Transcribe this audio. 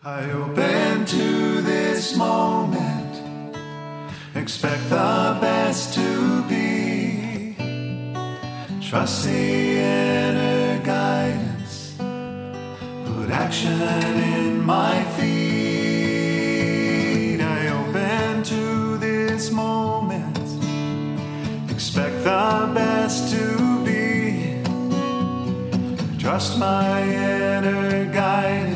I open to this moment, expect the best to be. Trust the inner guidance, put action in my feet. I open to this moment, expect the best to be. Trust my inner guidance,